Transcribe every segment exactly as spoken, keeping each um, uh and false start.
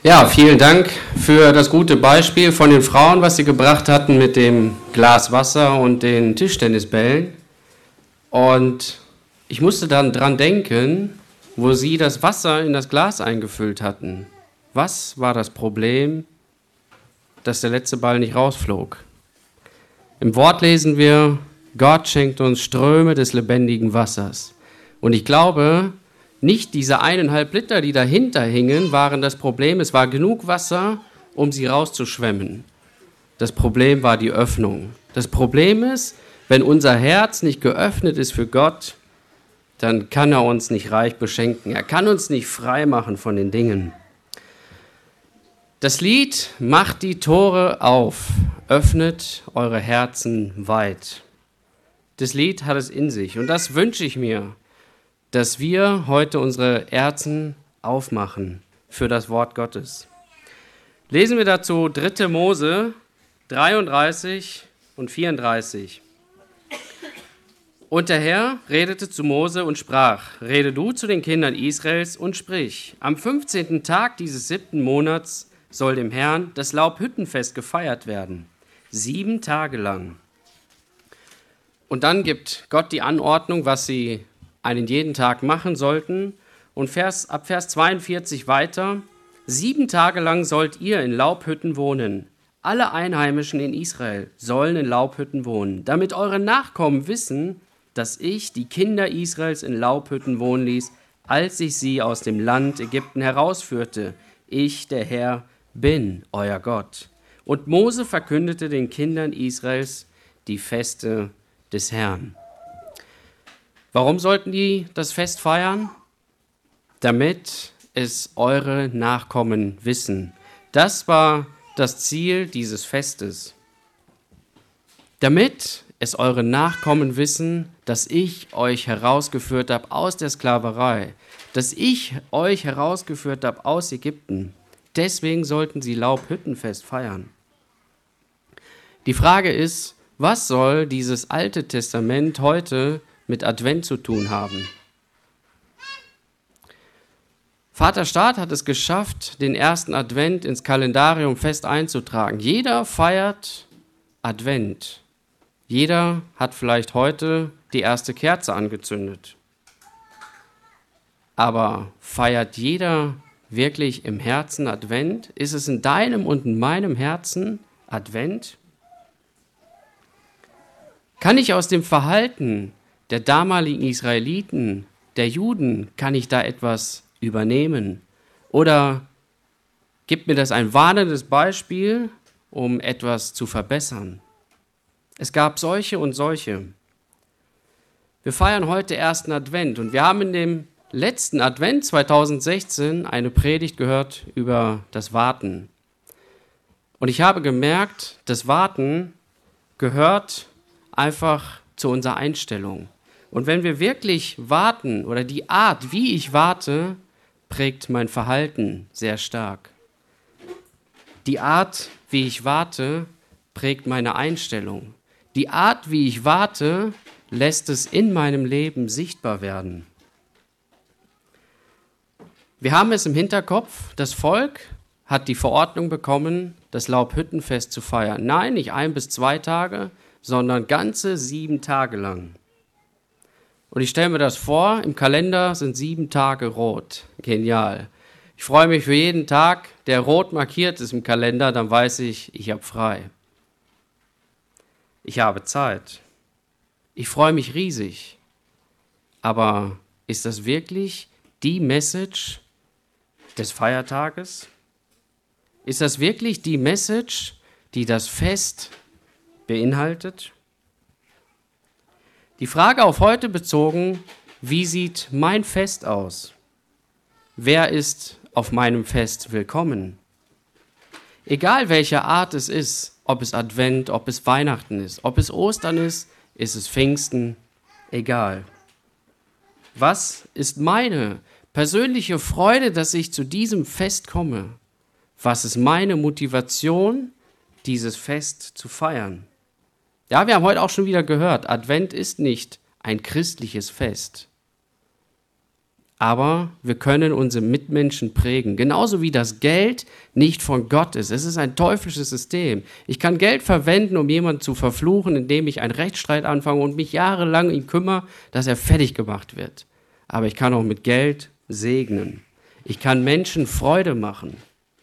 Ja, vielen Dank für das gute Beispiel von den Frauen, was sie gebracht hatten mit dem Glas Wasser und den Tischtennisbällen. Und ich musste dann dran denken, wo sie das Wasser in das Glas eingefüllt hatten. Was war das Problem, dass der letzte Ball nicht rausflog? Im Wort lesen wir, Gott schenkt uns Ströme des lebendigen Wassers. Und ich glaube, nicht diese eineinhalb Liter, die dahinter hingen, waren das Problem. Es war genug Wasser, um sie rauszuschwemmen. Das Problem war die Öffnung. Das Problem ist, wenn unser Herz nicht geöffnet ist für Gott, dann kann er uns nicht reich beschenken. Er kann uns nicht frei machen von den Dingen. Das Lied Macht die Tore auf, öffnet eure Herzen weit. Das Lied hat es in sich und das wünsche ich mir, dass wir heute unsere Herzen aufmachen für das Wort Gottes. Lesen wir dazu dritte Mose dreiunddreißig und vierunddreißig. Und der Herr redete zu Mose und sprach, rede du zu den Kindern Israels und sprich, am fünfzehnten Tag dieses siebten Monats soll dem Herrn das Laubhüttenfest gefeiert werden, sieben Tage lang. Und dann gibt Gott die Anordnung, was sie einen jeden Tag machen sollten. Und Vers, ab Vers zweiundvierzig weiter, sieben Tage lang sollt ihr in Laubhütten wohnen. Alle Einheimischen in Israel sollen in Laubhütten wohnen, damit eure Nachkommen wissen, dass ich die Kinder Israels in Laubhütten wohnen ließ, als ich sie aus dem Land Ägypten herausführte. Ich, der Herr, bin euer Gott. Und Mose verkündete den Kindern Israels die Feste des Herrn. Warum sollten die das Fest feiern? Damit es eure Nachkommen wissen. Das war das Ziel dieses Festes. Damit es eure Nachkommen wissen, dass ich euch herausgeführt habe aus der Sklaverei, dass ich euch herausgeführt habe aus Ägypten. Deswegen sollten sie Laubhüttenfest feiern. Die Frage ist, was soll dieses Alte Testament heute mit Advent zu tun haben? Vater Staat hat es geschafft, den ersten Advent ins Kalendarium fest einzutragen. Jeder feiert Advent. Jeder hat vielleicht heute die erste Kerze angezündet. Aber feiert jeder wirklich im Herzen Advent? Ist es in deinem und in meinem Herzen Advent? Kann ich aus dem Verhalten der damaligen Israeliten, der Juden, kann ich da etwas übernehmen? Oder gibt mir das ein warnendes Beispiel, um etwas zu verbessern? Es gab solche und solche. Wir feiern heute ersten Advent und wir haben in dem letzten Advent zweitausendsechzehn eine Predigt gehört über das Warten. Und ich habe gemerkt, das Warten gehört einfach zu unserer Einstellung. Und wenn wir wirklich warten oder die Art, wie ich warte, prägt mein Verhalten sehr stark. Die Art, wie ich warte, prägt meine Einstellung. Die Art, wie ich warte, lässt es in meinem Leben sichtbar werden. Wir haben es im Hinterkopf, das Volk hat die Verordnung bekommen, das Laubhüttenfest zu feiern. Nein, nicht ein bis zwei Tage, sondern ganze sieben Tage lang. Und ich stelle mir das vor, im Kalender sind sieben Tage rot. Genial. Ich freue mich für jeden Tag, der rot markiert ist im Kalender, dann weiß ich, ich habe frei. Ich habe Zeit. Ich freue mich riesig. Aber ist das wirklich die Message des Feiertages? Ist das wirklich die Message, die das Fest beinhaltet? Die Frage auf heute bezogen, wie sieht mein Fest aus? Wer ist auf meinem Fest willkommen? Egal welche Art es ist, ob es Advent, ob es Weihnachten ist, ob es Ostern ist, ist es Pfingsten, egal. Was ist meine persönliche Freude, dass ich zu diesem Fest komme? Was ist meine Motivation, dieses Fest zu feiern? Ja, wir haben heute auch schon wieder gehört, Advent ist nicht ein christliches Fest. aber wir können unsere Mitmenschen prägen. Genauso wie das Geld nicht von Gott ist. Es ist ein teuflisches System. Ich kann Geld verwenden, um jemanden zu verfluchen, indem ich einen Rechtsstreit anfange und mich jahrelang ihm kümmere, dass er fertig gemacht wird. Aber ich kann auch mit Geld segnen. Ich kann Menschen Freude machen.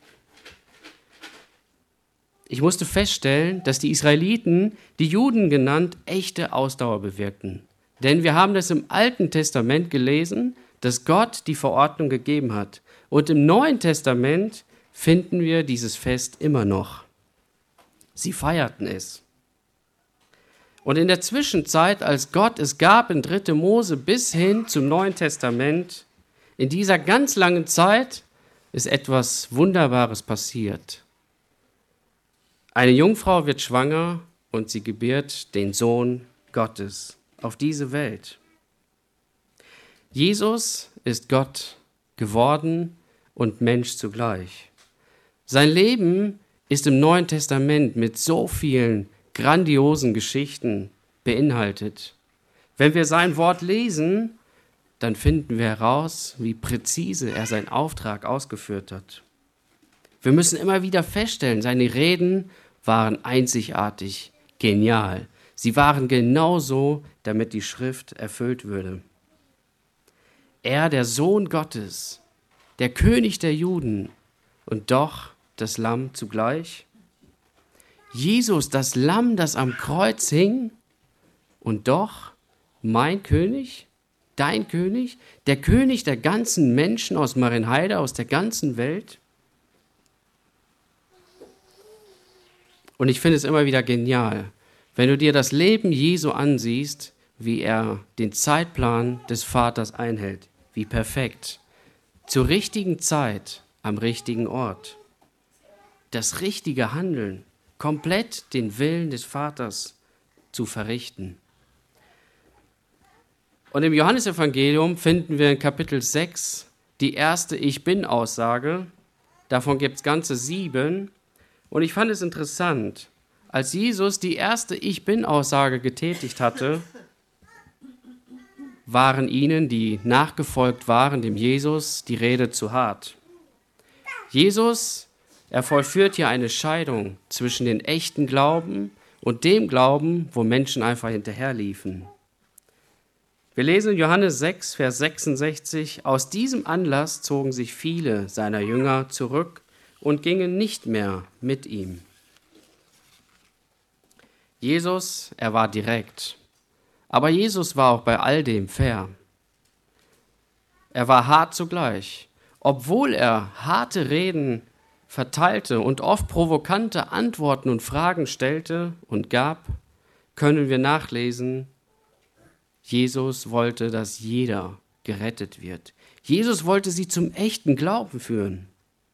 Ich musste feststellen, dass die Israeliten, die Juden genannt, echte Ausdauer bewirkten. Denn wir haben das im Alten Testament gelesen, dass Gott die Verordnung gegeben hat. Und im Neuen Testament finden wir dieses Fest immer noch. Sie feierten es. Und in der Zwischenzeit, als Gott es gab in dritte Mose bis hin zum Neuen Testament, in dieser ganz langen Zeit ist etwas Wunderbares passiert. Eine Jungfrau wird schwanger und sie gebiert den Sohn Gottes auf diese Welt. Jesus ist Gott geworden und Mensch zugleich. Sein Leben ist im Neuen Testament mit so vielen grandiosen Geschichten beinhaltet. Wenn wir sein Wort lesen, dann finden wir heraus, wie präzise er seinen Auftrag ausgeführt hat. Wir müssen immer wieder feststellen, seine Reden waren einzigartig, genial. Sie waren genauso, damit die Schrift erfüllt würde. Er, der Sohn Gottes, der König der Juden und doch das Lamm zugleich. Jesus, das Lamm, das am Kreuz hing und doch mein König, dein König, der König der ganzen Menschen aus Marienheide, aus der ganzen Welt. Und ich finde es immer wieder genial, wenn du dir das Leben Jesu ansiehst, wie er den Zeitplan des Vaters einhält, wie perfekt, zur richtigen Zeit, am richtigen Ort. Das richtige Handeln, komplett den Willen des Vaters zu verrichten. Und im Johannesevangelium finden wir in Kapitel sechs die erste Ich-Bin-Aussage. Davon gibt es ganze sieben. Und ich fand es interessant, als Jesus die erste Ich-Bin-Aussage getätigt hatte, waren ihnen, die nachgefolgt waren, dem Jesus, die Rede zu hart. Jesus, er vollführt hier eine Scheidung zwischen dem echten Glauben und dem Glauben, wo Menschen einfach hinterherliefen. Wir lesen in Johannes sechs, Vers sechsundsechzig, aus diesem Anlass zogen sich viele seiner Jünger zurück und gingen nicht mehr mit ihm. Jesus, er war direkt. Aber Jesus war auch bei all dem fair. Er war hart zugleich. Obwohl er harte Reden verteilte und oft provokante Antworten und Fragen stellte und gab, können wir nachlesen, Jesus wollte, dass jeder gerettet wird. Jesus wollte sie zum echten Glauben führen.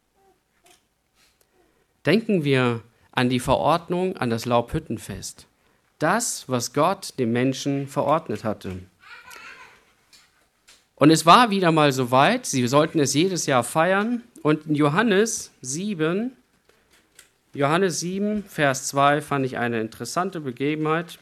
Denken wir an die Verordnung, an das Laubhüttenfest. Das, was Gott dem Menschen verordnet hatte. Und es war wieder mal so weit, sie sollten es jedes Jahr feiern. Und in Johannes sieben, Johannes sieben, Vers zwei, fand ich eine interessante Begebenheit.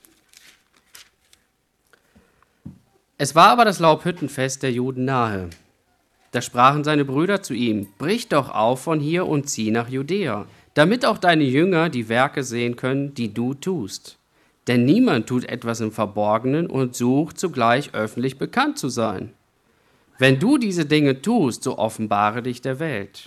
Es war aber das Laubhüttenfest der Juden nahe. Da sprachen seine Brüder zu ihm, brich doch auf von hier und zieh nach Judäa, damit auch deine Jünger die Werke sehen können, die du tust. Denn niemand tut etwas im Verborgenen und sucht zugleich öffentlich bekannt zu sein. Wenn du diese Dinge tust, so offenbare dich der Welt.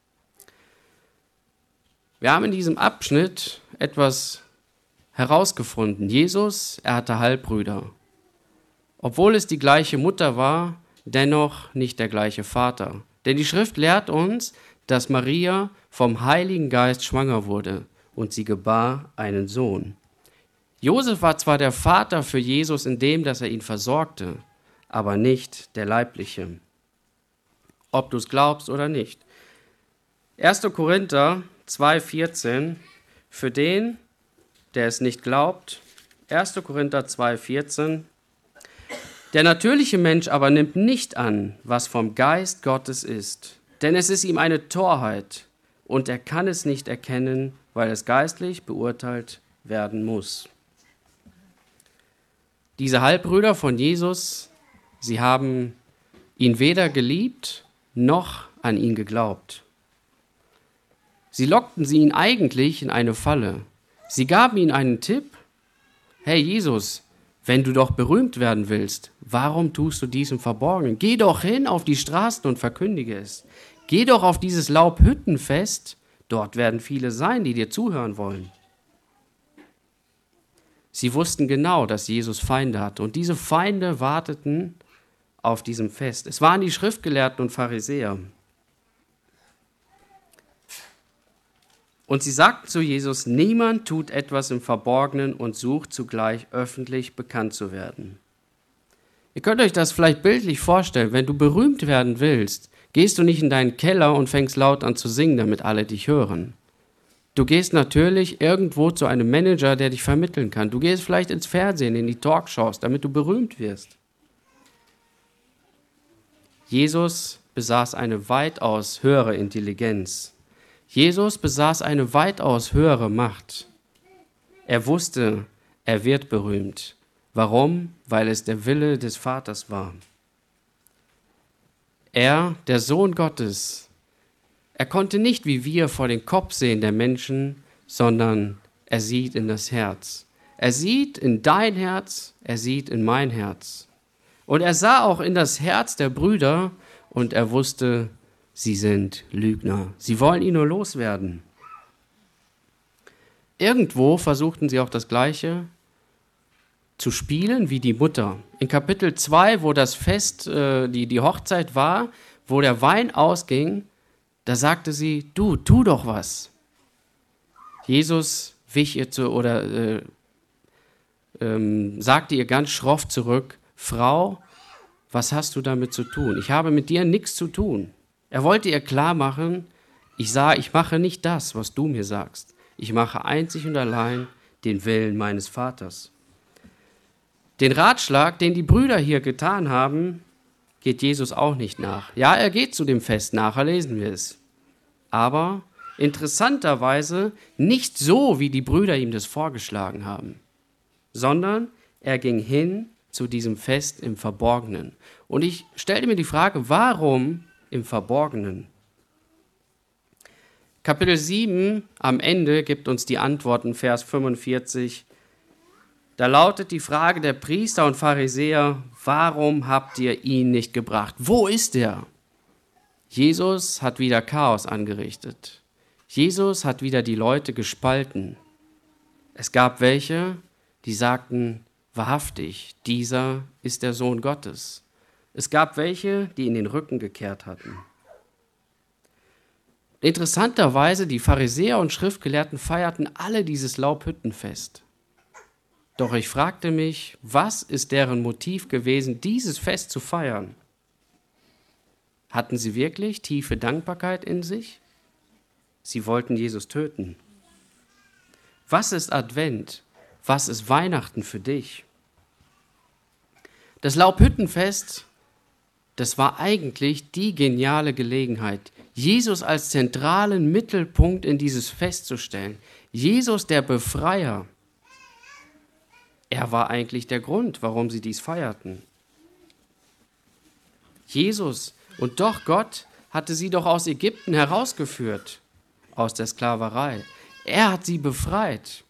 Wir haben in diesem Abschnitt etwas herausgefunden. Jesus, er hatte Halbbrüder. Obwohl es die gleiche Mutter war, dennoch nicht der gleiche Vater. Denn die Schrift lehrt uns, dass Maria vom Heiligen Geist schwanger wurde und sie gebar einen Sohn. Josef war zwar der Vater für Jesus in dem, dass er ihn versorgte, aber nicht der leibliche. Ob du es glaubst oder nicht. erster Korinther zwei vierzehn, für den, der es nicht glaubt, erster Korinther zwei vierzehn, der natürliche Mensch aber nimmt nicht an, was vom Geist Gottes ist, denn es ist ihm eine Torheit und er kann es nicht erkennen, weil es geistlich beurteilt werden muss. Diese Halbbrüder von Jesus, sie haben ihn weder geliebt noch an ihn geglaubt. Sie lockten sie ihn eigentlich in eine Falle. Sie gaben ihm einen Tipp. Hey Jesus, wenn du doch berühmt werden willst, warum tust du dies im Verborgenen? Geh doch hin auf die Straßen und verkündige es. Geh doch auf dieses Laubhüttenfest, dort werden viele sein, die dir zuhören wollen. Sie wussten genau, dass Jesus Feinde hatte und diese Feinde warteten auf diesem Fest. Es waren die Schriftgelehrten und Pharisäer. Und sie sagten zu Jesus, niemand tut etwas im Verborgenen und sucht zugleich öffentlich bekannt zu werden. Ihr könnt euch das vielleicht bildlich vorstellen, wenn du berühmt werden willst, gehst du nicht in deinen Keller und fängst laut an zu singen, damit alle dich hören. Du gehst natürlich irgendwo zu einem Manager, der dich vermitteln kann. Du gehst vielleicht ins Fernsehen, in die Talkshows, damit du berühmt wirst. Jesus besaß eine weitaus höhere Intelligenz. Jesus besaß eine weitaus höhere Macht. Er wusste, er wird berühmt. Warum? Weil es der Wille des Vaters war. Er, der Sohn Gottes, er konnte nicht wie wir vor den Kopf sehen der Menschen, sondern er sieht in das Herz. Er sieht in dein Herz, er sieht in mein Herz. Und er sah auch in das Herz der Brüder und er wusste, sie sind Lügner. Sie wollen ihn nur loswerden. Irgendwo versuchten sie auch das Gleiche zu spielen wie die Mutter. In Kapitel zwei, wo das Fest, äh, die, die Hochzeit war, wo der Wein ausging, da sagte sie, du, tu doch was. Jesus wich ihr zu, oder äh, ähm, sagte ihr ganz schroff zurück, Frau, was hast du damit zu tun? Ich habe mit dir nichts zu tun. Er wollte ihr klar machen, ich sah, ich mache nicht das, was du mir sagst. Ich mache einzig und allein den Willen meines Vaters. Den Ratschlag, den die Brüder hier getan haben, geht Jesus auch nicht nach. Ja, er geht zu dem Fest, nachher lesen wir es. Aber interessanterweise nicht so, wie die Brüder ihm das vorgeschlagen haben, sondern er ging hin zu diesem Fest im Verborgenen. Und ich stellte mir die Frage, warum im Verborgenen? Kapitel sieben am Ende gibt uns die Antworten, Vers fünfundvierzig. Da lautet die Frage der Priester und Pharisäer, warum habt ihr ihn nicht gebracht? Wo ist er? Jesus hat wieder Chaos angerichtet. Jesus hat wieder die Leute gespalten. Es gab welche, die sagten, wahrhaftig, dieser ist der Sohn Gottes. Es gab welche, die in den Rücken gekehrt hatten. Interessanterweise, die Pharisäer und Schriftgelehrten feierten alle dieses Laubhüttenfest. Doch ich fragte mich, was ist deren Motiv gewesen, dieses Fest zu feiern? Hatten sie wirklich tiefe Dankbarkeit in sich? Sie wollten Jesus töten. Was ist Advent? Was ist Weihnachten für dich? Das Laubhüttenfest, das war eigentlich die geniale Gelegenheit, Jesus als zentralen Mittelpunkt in dieses Fest zu stellen. Jesus, der Befreier. Er war eigentlich der Grund, warum sie dies feierten. Jesus, und doch Gott hatte sie doch aus Ägypten herausgeführt, aus der Sklaverei. Er hat sie befreit.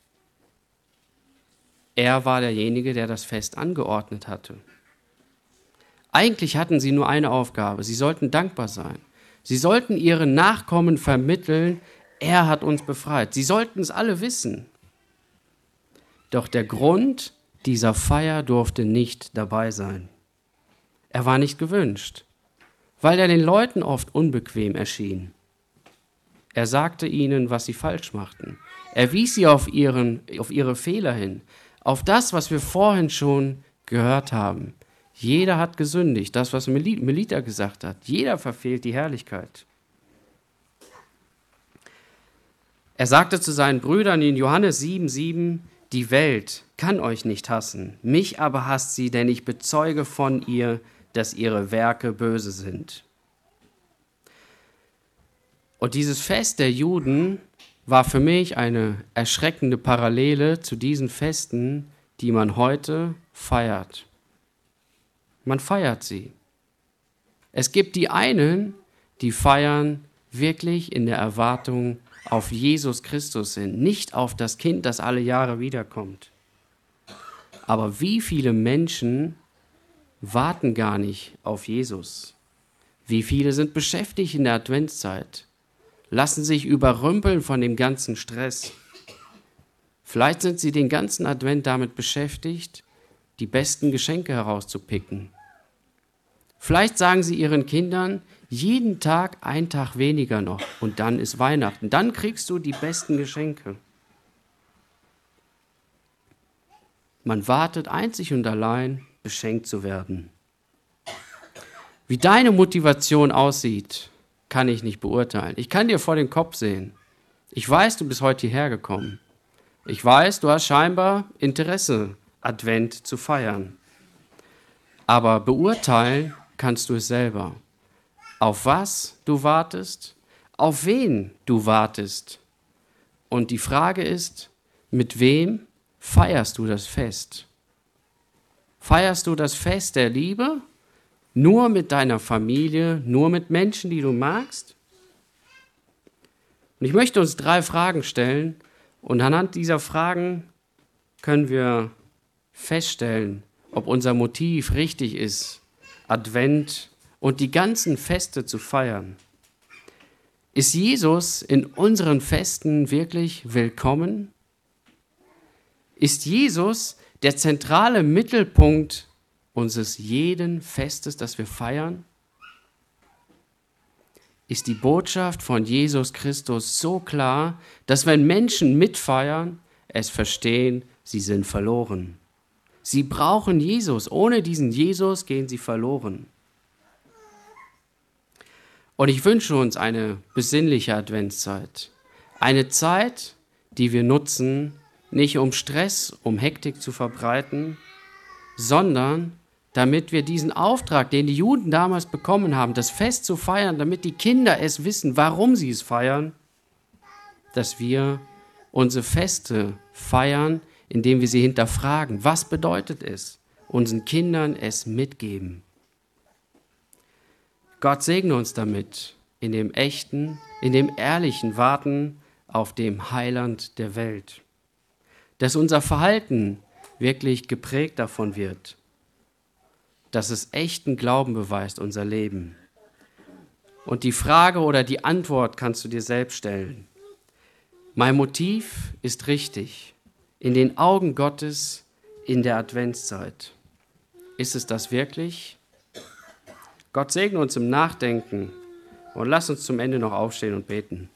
Er war derjenige, der das Fest angeordnet hatte. Eigentlich hatten sie nur eine Aufgabe, sie sollten dankbar sein. Sie sollten ihren Nachkommen vermitteln, er hat uns befreit. Sie sollten es alle wissen. Doch der Grund dieser Feier durfte nicht dabei sein. Er war nicht gewünscht, weil er den Leuten oft unbequem erschien. Er sagte ihnen, was sie falsch machten. Er wies sie auf, ihren, auf ihre Fehler hin, auf das, was wir vorhin schon gehört haben. Jeder hat gesündigt, das, was Melita gesagt hat. Jeder verfehlt die Herrlichkeit. Er sagte zu seinen Brüdern in Johannes sieben, sieben, die Welt kann euch nicht hassen, mich aber hasst sie, denn ich bezeuge von ihr, dass ihre Werke böse sind. Und dieses Fest der Juden war für mich eine erschreckende Parallele zu diesen Festen, die man heute feiert. Man feiert sie. Es gibt die einen, die feiern wirklich in der Erwartung auf Jesus Christus sind, nicht auf das Kind, das alle Jahre wiederkommt. Aber wie viele Menschen warten gar nicht auf Jesus? Wie viele sind beschäftigt in der Adventszeit, lassen sich überrümpeln von dem ganzen Stress? Vielleicht sind sie den ganzen Advent damit beschäftigt, die besten Geschenke herauszupicken. Vielleicht sagen sie ihren Kindern, jeden Tag ein Tag weniger noch und dann ist Weihnachten. Dann kriegst du die besten Geschenke. Man wartet einzig und allein, beschenkt zu werden. Wie deine Motivation aussieht, kann ich nicht beurteilen. Ich kann dir vor den Kopf sehen. Ich weiß, du bist heute hierher gekommen. Ich weiß, du hast scheinbar Interesse, Advent zu feiern. Aber beurteilen kannst du es selber. Auf was du wartest, auf wen du wartest. Und die Frage ist, mit wem feierst du das Fest? Feierst du das Fest der Liebe nur mit deiner Familie, nur mit Menschen, die du magst? Und ich möchte uns drei Fragen stellen und anhand dieser Fragen können wir feststellen, ob unser Motiv richtig ist, Advent und die ganzen Feste zu feiern. Ist Jesus in unseren Festen wirklich willkommen? Ist Jesus der zentrale Mittelpunkt unseres jeden Festes, das wir feiern? Ist die Botschaft von Jesus Christus so klar, dass wenn Menschen mitfeiern, es verstehen, sie sind verloren. Sie brauchen Jesus. Ohne diesen Jesus gehen sie verloren. Und ich wünsche uns eine besinnliche Adventszeit. Eine Zeit, die wir nutzen, nicht um Stress, um Hektik zu verbreiten, sondern damit wir diesen Auftrag, den die Juden damals bekommen haben, das Fest zu feiern, damit die Kinder es wissen, warum sie es feiern, dass wir unsere Feste feiern, indem wir sie hinterfragen. Was bedeutet es? Unseren Kindern es mitgeben. Gott segne uns damit in dem echten, in dem ehrlichen Warten auf dem Heiland der Welt. Dass unser Verhalten wirklich geprägt davon wird, dass es echten Glauben beweist, unser Leben. Und die Frage oder die Antwort kannst du dir selbst stellen. Mein Motiv ist richtig, in den Augen Gottes in der Adventszeit. Ist es das wirklich? Gott segne uns im Nachdenken und lass uns zum Ende noch aufstehen und beten.